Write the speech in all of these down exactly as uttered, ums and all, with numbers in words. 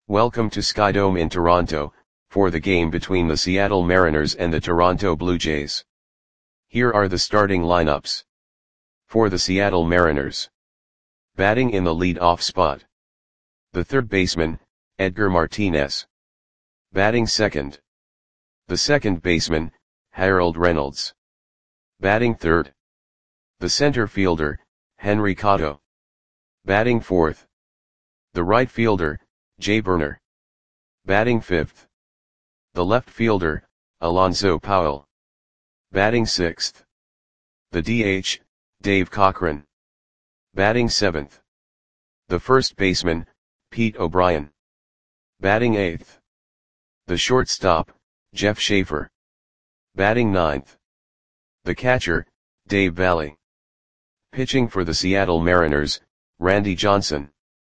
Welcome to Skydome in Toronto, for the game between the Seattle Mariners and the Toronto Blue Jays. Here are the starting lineups. For the Seattle Mariners. Batting in the lead-off spot. The third baseman, Edgar Martinez. Batting second. The second baseman, Harold Reynolds. Batting third. The center fielder, Henry Cotto. Batting fourth. The right fielder, Jay Burner. Batting fifth. The left fielder, Alonzo Powell. Batting sixth. The D H, Dave Cochran. Batting seventh. The first baseman, Pete O'Brien. Batting eighth. The shortstop, Jeff Schaefer. Batting ninth. The catcher, Dave Valle. Pitching for the Seattle Mariners, Randy Johnson.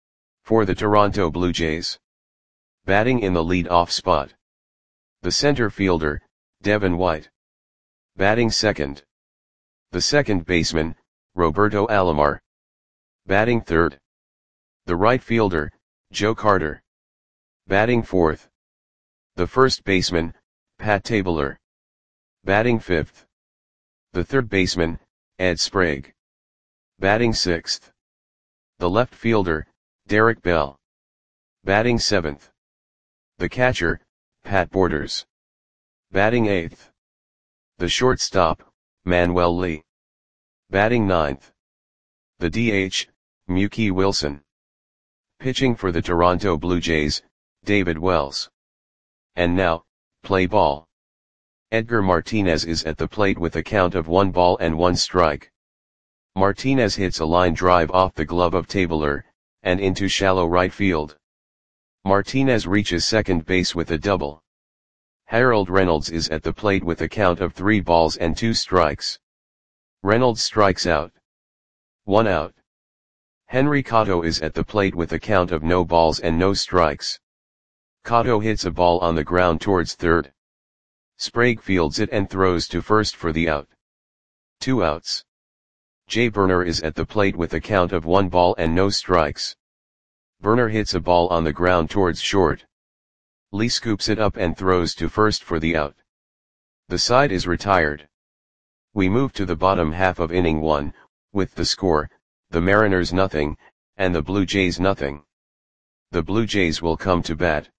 For the Toronto Blue Jays. Batting in the lead-off spot. The center fielder, Devin White. Batting second. The second baseman, Roberto Alomar. Batting third. The right fielder, Joe Carter. Batting fourth. The first baseman, Pat Tabler. Batting fifth. The third baseman, Ed Sprague. Batting sixth. The left fielder, Derek Bell. Batting seventh. The catcher, Pat Borders. Batting eighth. The shortstop, Manuel Lee. Batting ninth. The D H, Mookie Wilson. Pitching for the Toronto Blue Jays, David Wells. And now, play ball. Edgar Martinez is at the plate with a count of one ball and one strike. Martinez hits a line drive off the glove of Tabler, and into shallow right field. Martinez reaches second base with a double. Harold Reynolds is at the plate with a count of three balls and two strikes. Reynolds strikes out. One out. Henry Cotto is at the plate with a count of no balls and no strikes. Cotto hits a ball on the ground towards third. Sprague fields it and throws to first for the out. Two outs. Jay Burner is at the plate with a count of one ball and no strikes. Burner hits a ball on the ground towards short. Lee scoops it up and throws to first for the out. The side is retired. We move to the bottom half of inning one, with the score, the Mariners nothing, and the Blue Jays nothing. The Blue Jays will come to bat.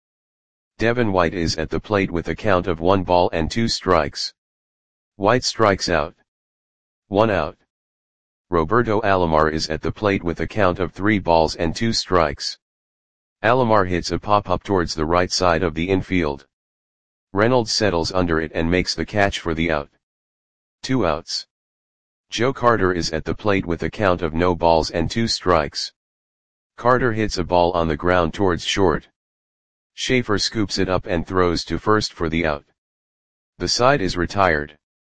Devin White is at the plate with a count of one ball and two strikes. White strikes out. One out. Roberto Alomar is at the plate with a count of three balls and two strikes. Alomar hits a pop-up towards the right side of the infield. Reynolds settles under it and makes the catch for the out. Two outs. Joe Carter is at the plate with a count of no balls and two strikes. Carter hits a ball on the ground towards short. Schaefer scoops it up and throws to first for the out. The side is retired.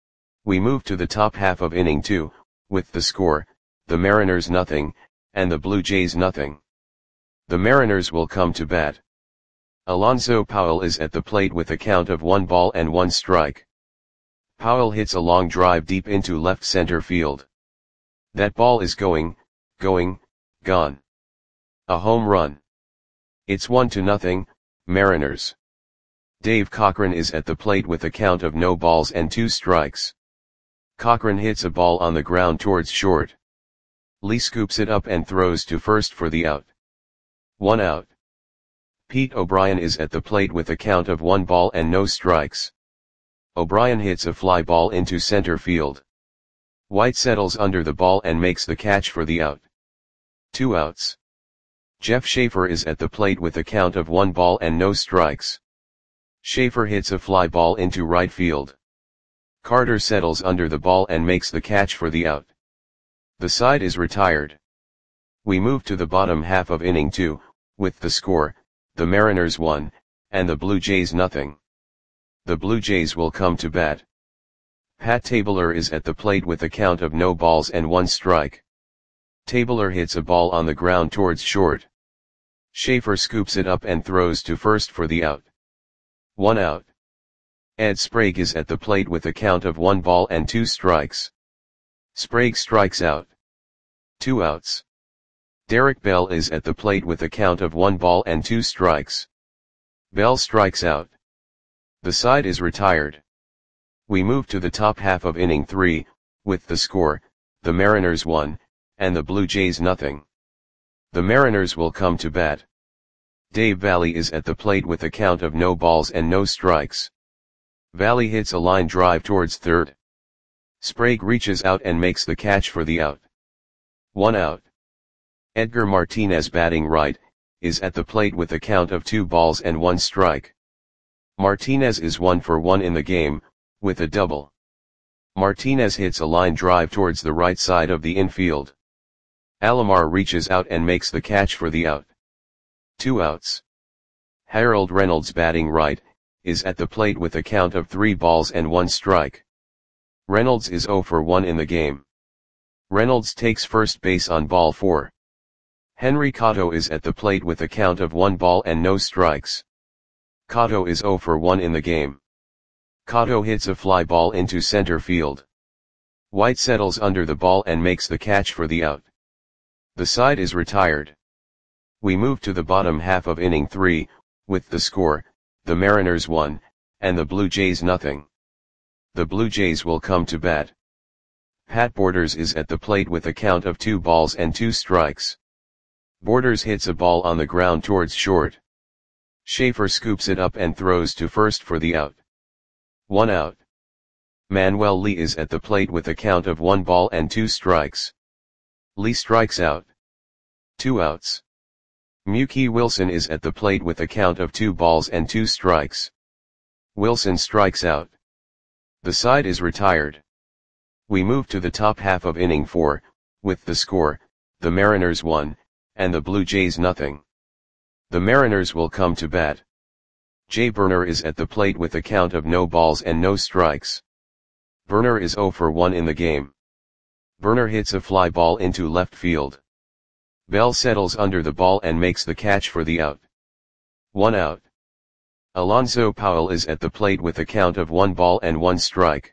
We move to the top half of inning two, with the score, the Mariners nothing, and the Blue Jays nothing. The Mariners will come to bat. Alonzo Powell is at the plate with a count of one ball and one strike. Powell hits a long drive deep into left center field. That ball is going, going, gone. A home run. It's one to nothing, Mariners. Dave Cochran is at the plate with a count of no balls and two strikes. Cochran hits a ball on the ground towards short. Lee scoops it up and throws to first for the out. One out. Pete O'Brien is at the plate with a count of one ball and no strikes. O'Brien hits a fly ball into center field. White settles under the ball and makes the catch for the out. Two outs. Jeff Schaefer is at the plate with a count of one ball and no strikes. Schaefer hits a fly ball into right field. Carter settles under the ball and makes the catch for the out. The side is retired. We move to the bottom half of inning two, with the score, the Mariners one, and the Blue Jays nothing. The Blue Jays will come to bat. Pat Tabler is at the plate with a count of no balls and one strike. Tabler hits a ball on the ground towards short. Schaefer scoops it up and throws to first for the out. One out. Ed Sprague is at the plate with a count of one ball and two strikes. Sprague strikes out. Two outs. Derek Bell is at the plate with a count of one ball and two strikes. Bell strikes out. The side is retired. We move to the top half of inning three, with the score, the Mariners one, and the Blue Jays nothing. The Mariners will come to bat. Dave Valle is at the plate with a count of no balls and no strikes. Valle hits a line drive towards third. Sprague reaches out and makes the catch for the out. One out. Edgar Martinez, batting right, is at the plate with a count of two balls and one strike. Martinez is one for one in the game, with a double. Martinez hits a line drive towards the right side of the infield. Alomar reaches out and makes the catch for the out. Two outs. Harold Reynolds, batting right, is at the plate with a count of three balls and one strike. Reynolds is zero for one in the game. Reynolds takes first base on ball four. Henry Cotto is at the plate with a count of one ball and no strikes. Cotto is zero for one in the game. Cotto hits a fly ball into center field. White settles under the ball and makes the catch for the out. The side is retired. We move to the bottom half of inning three, with the score, the Mariners one, and the Blue Jays nothing. The Blue Jays will come to bat. Pat Borders is at the plate with a count of two balls and two strikes. Borders hits a ball on the ground towards short. Schaefer scoops it up and throws to first for the out. One out. Manuel Lee is at the plate with a count of one ball and two strikes. Lee strikes out. Two outs. Mookie Wilson is at the plate with a count of two balls and two strikes. Wilson strikes out. The side is retired. We move to the top half of inning four, with the score, the Mariners one, and the Blue Jays nothing. The Mariners will come to bat. Jay Burner is at the plate with a count of no balls and no strikes. Burner is zero for one in the game. Burner hits a fly ball into left field. Bell settles under the ball and makes the catch for the out. One out. Alonzo Powell is at the plate with a count of one ball and one strike.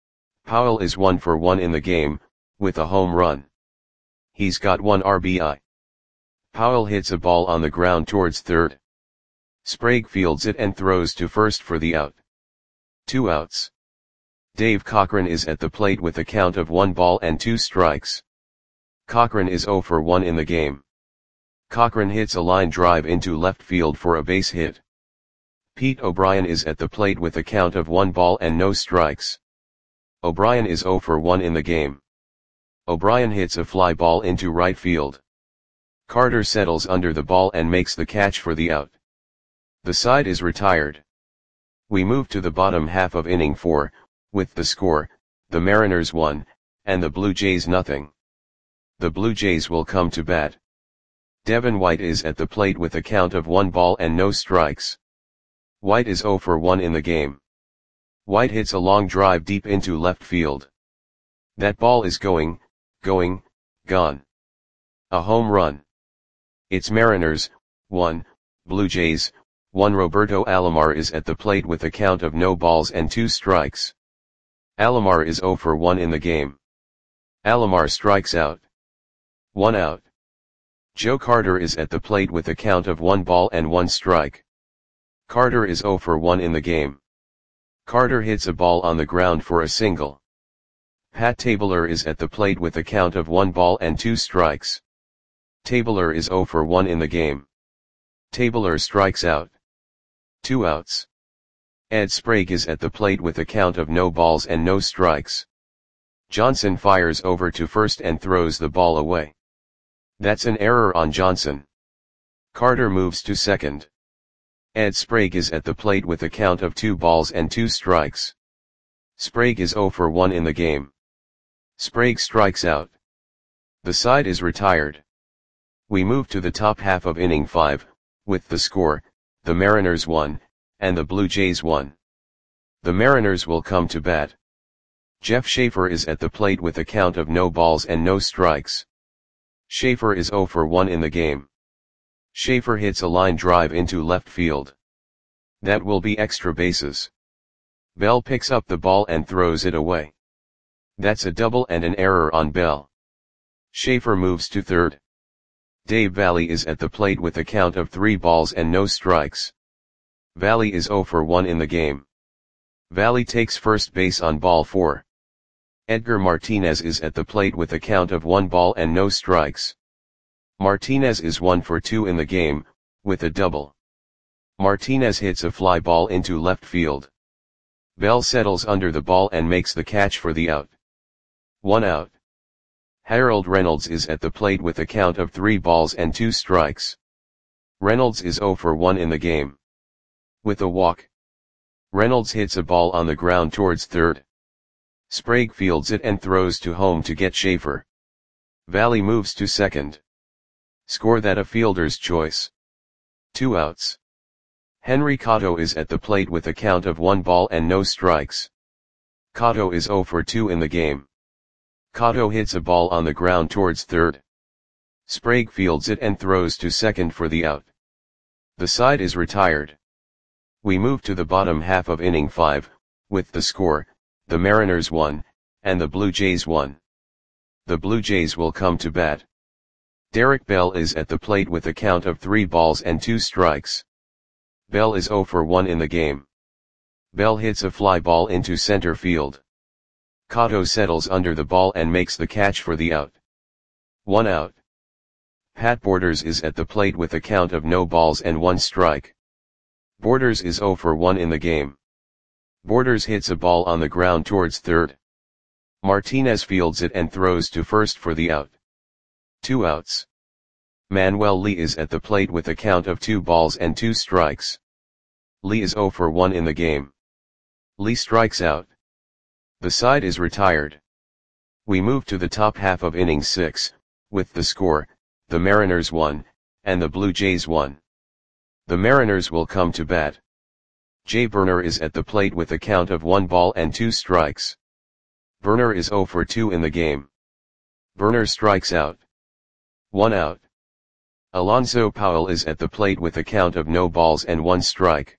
Powell is one for one in the game, with a home run. He's got one R B I. Powell hits a ball on the ground towards third. Sprague fields it and throws to first for the out. Two outs. Dave Cochran is at the plate with a count of one ball and two strikes. Cochran is zero for one in the game. Cochran hits a line drive into left field for a base hit. Pete O'Brien is at the plate with a count of one ball and no strikes. O'Brien is zero for one in the game. O'Brien hits a fly ball into right field. Carter settles under the ball and makes the catch for the out. The side is retired. We move to the bottom half of inning four, with the score, the Mariners one, and the Blue Jays nothing. The Blue Jays will come to bat. Devin White is at the plate with a count of one ball and no strikes. White is zero for one in the game. White hits a long drive deep into left field. That ball is going, going, gone. A home run. It's Mariners, one, Blue Jays, one. Roberto Alomar is at the plate with a count of no balls and two strikes. Alomar is zero for one in the game. Alomar strikes out. One out. Joe Carter is at the plate with a count of one ball and one strike. Carter is zero for one in the game. Carter hits a ball on the ground for a single. Pat Tabler is at the plate with a count of one ball and two strikes. Tabler is zero for one in the game. Tabler strikes out. Two outs. Ed Sprague is at the plate with a count of no balls and no strikes. Johnson fires over to first and throws the ball away. That's an error on Johnson. Carter moves to second. Ed Sprague is at the plate with a count of two balls and two strikes. Sprague is zero for one in the game. Sprague strikes out. The side is retired. We move to the top half of inning five, with the score, the Mariners one, and the Blue Jays one. The Mariners will come to bat. Jeff Schaefer is at the plate with a count of no balls and no strikes. Schaefer is zero for one in the game. Schaefer hits a line drive into left field. That will be extra bases. Bell picks up the ball and throws it away. That's a double and an error on Bell. Schaefer moves to third. Dave Valley is at the plate with a count of three balls and no strikes. Valley is zero for one in the game. Valley takes first base on ball four. Edgar Martinez is at the plate with a count of one ball and no strikes. Martinez is one for two in the game, with a double. Martinez hits a fly ball into left field. Bell settles under the ball and makes the catch for the out. One out. Harold Reynolds is at the plate with a count of three balls and two strikes. Reynolds is zero for one in the game. With a walk. Reynolds hits a ball on the ground towards third. Sprague fields it and throws to home to get Schaefer. Valley moves to second. Score that a fielder's choice. Two outs. Henry Cotto is at the plate with a count of one ball and no strikes. Cotto is zero for two in the game. Cotto hits a ball on the ground towards third. Sprague fields it and throws to second for the out. The side is retired. We move to the bottom half of inning five, with the score, the Mariners won, and the Blue Jays won. The Blue Jays will come to bat. Derek Bell is at the plate with a count of three balls and two strikes. Bell is zero for one in the game. Bell hits a fly ball into center field. Cotto settles under the ball and makes the catch for the out. One out. Pat Borders is at the plate with a count of no balls and one strike. Borders is zero for one in the game. Borders hits a ball on the ground towards third. Martinez fields it and throws to first for the out. Two outs. Manuel Lee is at the plate with a count of two balls and two strikes. Lee is zero for one in the game. Lee strikes out. The side is retired. We move to the top half of inning six, with the score, the Mariners won, and the Blue Jays won. The Mariners will come to bat. Jay Burner is at the plate with a count of one ball and two strikes. Burner is zero for two in the game. Burner strikes out. One out. Alonzo Powell is at the plate with a count of no balls and one strike.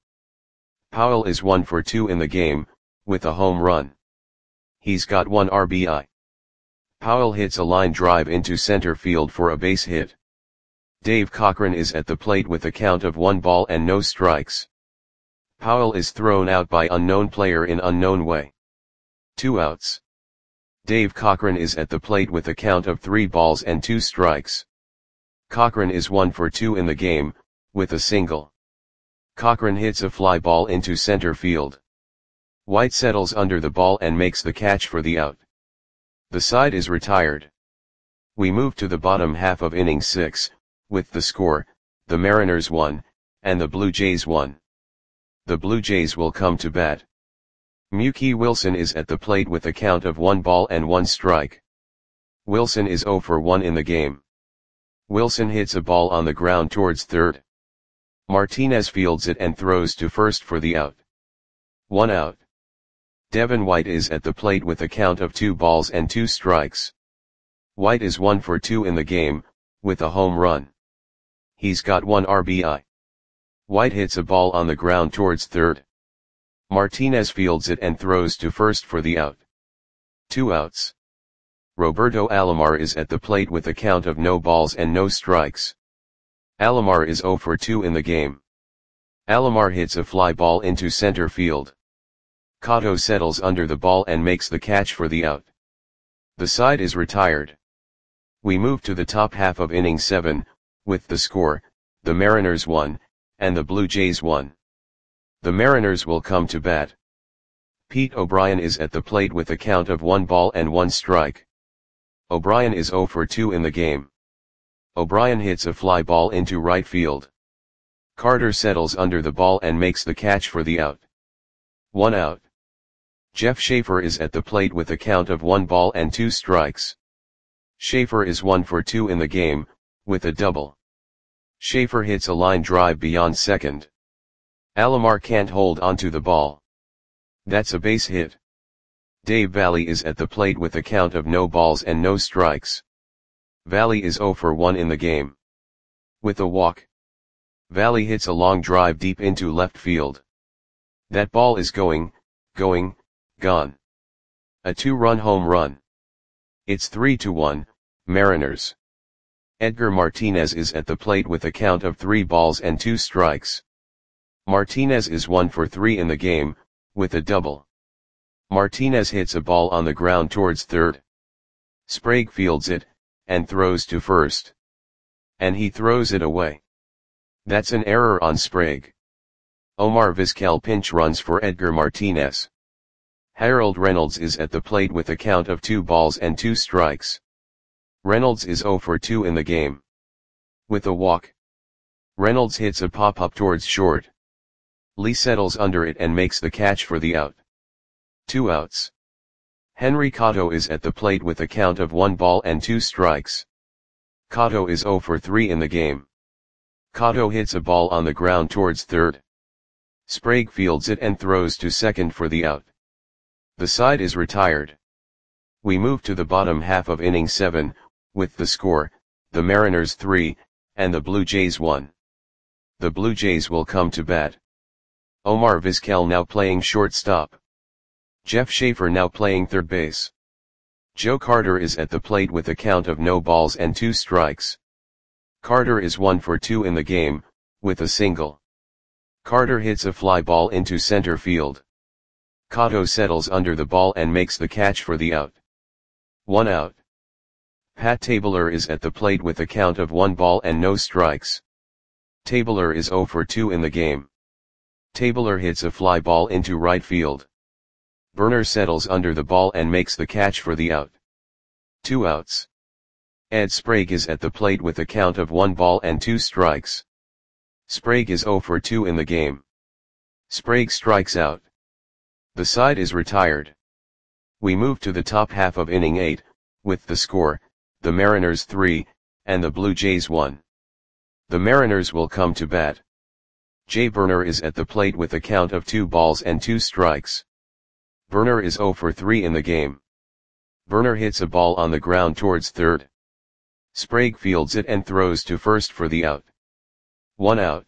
Powell is one for two in the game, with a home run. He's got one R B I. Powell hits a line drive into center field for a base hit. Dave Cochran is at the plate with a count of one ball and no strikes. Powell is thrown out by unknown player in unknown way. Two outs. Dave Cochran is at the plate with a count of three balls and two strikes. Cochran is one for two in the game, with a single. Cochran hits a fly ball into center field. White settles under the ball and makes the catch for the out. The side is retired. We move to the bottom half of inning six, with the score, the Mariners won, and the Blue Jays won. The Blue Jays will come to bat. Mookie Wilson is at the plate with a count of one ball and one strike. Wilson is zero for one in the game. Wilson hits a ball on the ground towards third. Martinez fields it and throws to first for the out. One out. Devin White is at the plate with a count of two balls and two strikes. White is one for two in the game, with a home run. He's got one R B I. White hits a ball on the ground towards third. Martinez fields it and throws to first for the out. Two outs. Roberto Alomar is at the plate with a count of no balls and no strikes. Alomar is zero for two in the game. Alomar hits a fly ball into center field. Cotto settles under the ball and makes the catch for the out. The side is retired. We move to the top half of inning seven, with the score, the Mariners won, and the Blue Jays won. The Mariners will come to bat. Pete O'Brien is at the plate with a count of one ball and one strike. O'Brien is zero for two in the game. O'Brien hits a fly ball into right field. Carter settles under the ball and makes the catch for the out. One out. Jeff Schaefer is at the plate with a count of one ball and two strikes. Schaefer is one for two in the game, with a double. Schaefer hits a line drive beyond second. Alomar can't hold onto the ball. That's a base hit. Dave Valley is at the plate with a count of no balls and no strikes. Valley is zero for one in the game. With a walk. Valley hits a long drive deep into left field. That ball is going, going, gone. A two-run home run. It's three to one, Mariners. Edgar Martinez is at the plate with a count of three balls and two strikes. Martinez is one for three in the game, with a double. Martinez hits a ball on the ground towards third. Sprague fields it, and throws to first. And he throws it away. That's an error on Sprague. Omar Vizquel pinch runs for Edgar Martinez. Harold Reynolds is at the plate with a count of two balls and two strikes. Reynolds is zero for two in the game. With a walk. Reynolds hits a pop-up towards short. Lee settles under it and makes the catch for the out. Two outs. Henry Cotto is at the plate with a count of one ball and two strikes. Cotto is zero for three in the game. Cotto hits a ball on the ground towards third. Sprague fields it and throws to second for the out. The side is retired. We move to the bottom half of inning seven, with the score, the Mariners three, and the Blue Jays one. The Blue Jays will come to bat. Omar Vizquel now playing shortstop. Jeff Schaefer now playing third base. Joe Carter is at the plate with a count of no balls and two strikes. Carter is one for two in the game, with a single. Carter hits a fly ball into center field. Cotto settles under the ball and makes the catch for the out. One out. Pat Tabler is at the plate with a count of one ball and no strikes. Tabler is zero for two in the game. Tabler hits a fly ball into right field. Burner settles under the ball and makes the catch for the out. Two outs. Ed Sprague is at the plate with a count of one ball and two strikes. Sprague is zero for two in the game. Sprague strikes out. The side is retired. We move to the top half of inning eight, with the score, the Mariners three, and the Blue Jays one. The Mariners will come to bat. Jay Burner is at the plate with a count of two balls and two strikes. Burner is zero for three in the game. Burner hits a ball on the ground towards third. Sprague fields it and throws to first for the out. One out.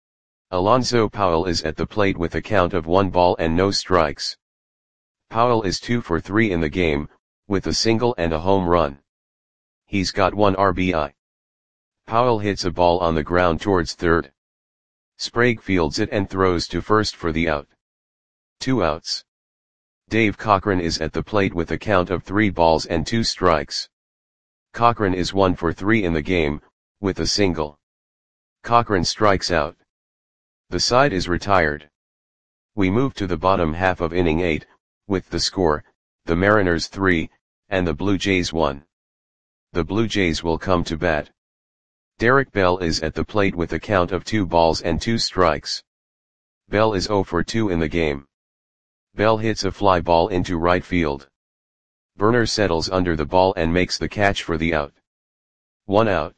Alonzo Powell is at the plate with a count of one ball and no strikes. Powell is two for three in the game, with a single and a home run. He's got one R B I. Powell hits a ball on the ground towards third. Sprague fields it and throws to first for the out. Two outs. Dave Cochran is at the plate with a count of three balls and two strikes. Cochran is one for three in the game, with a single. Cochran strikes out. The side is retired. We move to the bottom half of inning eight, with the score, the Mariners three, and the Blue Jays one. The Blue Jays will come to bat. Derek Bell is at the plate with a count of two balls and two strikes. Bell is zero for two in the game. Bell hits a fly ball into right field. Burner settles under the ball and makes the catch for the out. One out.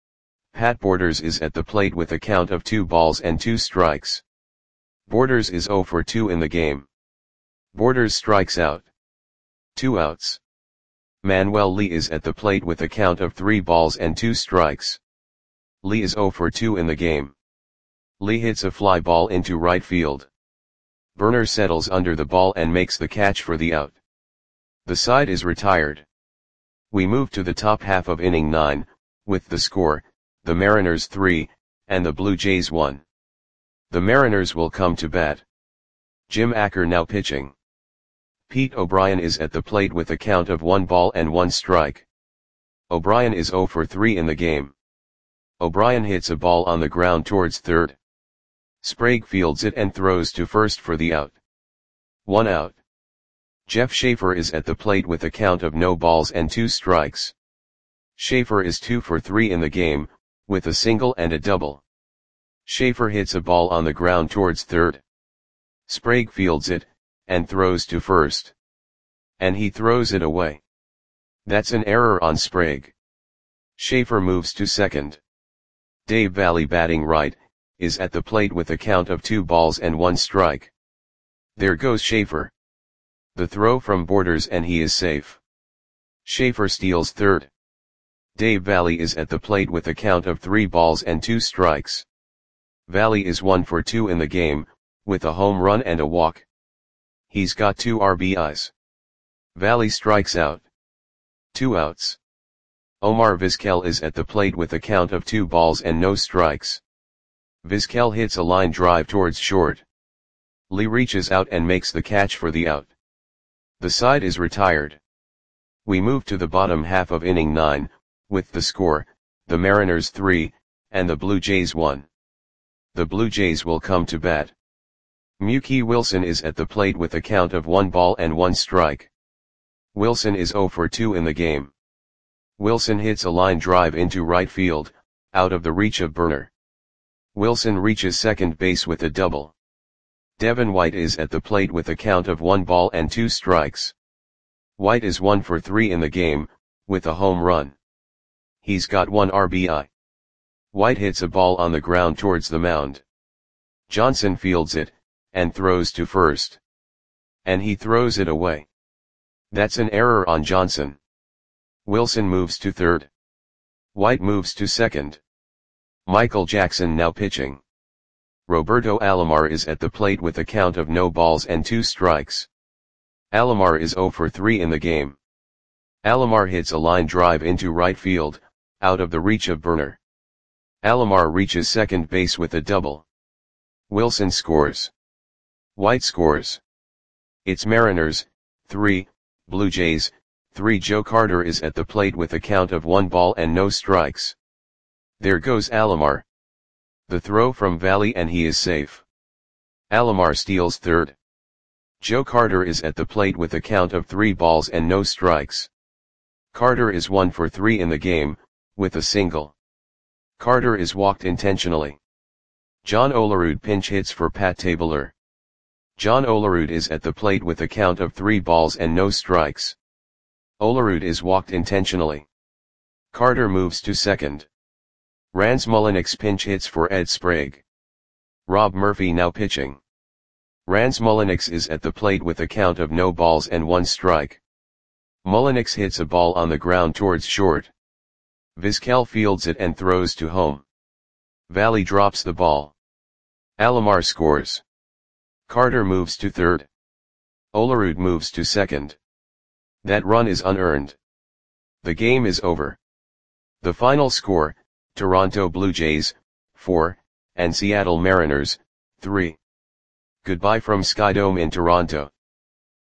Pat Borders is at the plate with a count of two balls and two strikes. Borders is zero for two in the game. Borders strikes out. Two outs. Manuel Lee is at the plate with a count of three balls and two strikes. Lee is zero for two in the game. Lee hits a fly ball into right field. Burner settles under the ball and makes the catch for the out. The side is retired. We move to the top half of inning nine, with the score, the Mariners three, and the Blue Jays one. The Mariners will come to bat. Jim Acker now pitching. Pete O'Brien is at the plate with a count of one ball and one strike. O'Brien is zero for three in the game. O'Brien hits a ball on the ground towards third. Sprague fields it and throws to first for the out. One out. Jeff Schaefer is at the plate with a count of no balls and two strikes. Schaefer is two for three in the game, with a single and a double. Schaefer hits a ball on the ground towards third. Sprague fields it, and throws to first. And he throws it away. That's an error on Sprague. Schaefer moves to second. Dave Valley batting right, is at the plate with a count of two balls and one strike. There goes Schaefer. The throw from Borders and he is safe. Schaefer steals third. Dave Valley is at the plate with a count of three balls and two strikes. Valley is one for two in the game, with a home run and a walk. He's got two R B Is. Valley strikes out. Two outs. Omar Vizquel is at the plate with a count of two balls and no strikes. Vizquel hits a line drive towards short. Lee reaches out and makes the catch for the out. The side is retired. We move to the bottom half of inning nine, with the score, the Mariners three, and the Blue Jays one. The Blue Jays will come to bat. Mookie Wilson is at the plate with a count of one ball and one strike. Wilson is oh for two in the game. Wilson hits a line drive into right field, out of the reach of Burner. Wilson reaches second base with a double. Devin White is at the plate with a count of one ball and two strikes. White is one for three in the game, with a home run. He's got one R B I. White hits a ball on the ground towards the mound. Johnson fields it, and throws to first. And he throws it away. That's an error on Johnson. Wilson moves to third. White moves to second. Michael Jackson now pitching. Roberto Alomar is at the plate with a count of no balls and two strikes. Alomar is oh for three in the game. Alomar hits a line drive into right field, out of the reach of Burner. Alomar reaches second base with a double. Wilson scores. White scores. It's Mariners, three, Blue Jays, three. Joe Carter is at the plate with a count of one ball and no strikes. There goes Alomar. The throw from Valley and he is safe. Alomar steals third. Joe Carter is at the plate with a count of three balls and no strikes. Carter is one for three in the game, with a single. Carter is walked intentionally. John Olerud pinch hits for Pat Tabler. John Olerud is at the plate with a count of three balls and no strikes. Olerud is walked intentionally. Carter moves to second. Rance Mulliniks pinch hits for Ed Sprague. Rob Murphy now pitching. Rance Mulliniks is at the plate with a count of no balls and one strike. Mulliniks hits a ball on the ground towards short. Vizquel fields it and throws to home. Valley drops the ball. Alomar scores. Carter moves to third. Olerud moves to second. That run is unearned. The game is over. The final score, Toronto Blue Jays, four, and Seattle Mariners, three. Goodbye from Skydome in Toronto.